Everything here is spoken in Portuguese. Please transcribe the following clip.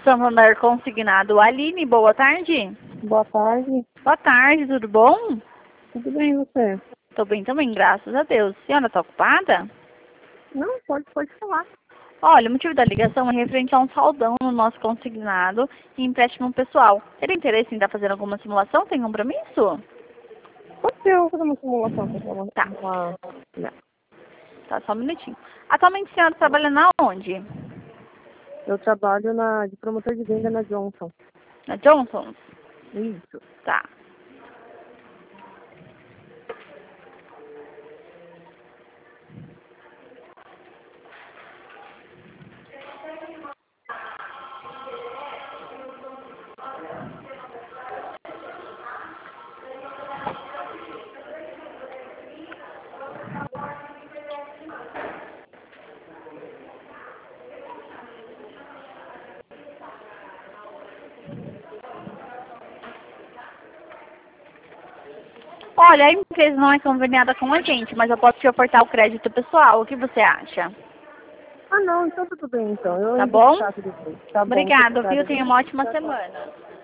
Santander Consignado. Aline, boa tarde. Boa tarde. Boa tarde, tudo bom? Tudo bem, e você? Tô bem também, graças a Deus. A senhora tá ocupada? Não, pode falar. Olha, o motivo da ligação é referente a um saldão no nosso consignado e empréstimo pessoal. Teria interesse em estar fazendo alguma simulação? Tem compromisso? Pode ser, eu vou fazer uma simulação pra Tá. Não. Tá, só um minutinho. Atualmente a senhora trabalha na onde? Eu trabalho de promotor de venda na Johnson. Na Johnson? Isso. Tá. Olha, a empresa não é conveniada com a gente, mas eu posso te ofertar o crédito pessoal. O que você acha? Ah, não, então tudo bem, então. Eu Tá entro em bom? contato depois. Tá bom, Obrigada, viu? obrigada. Tenha uma ótima semana.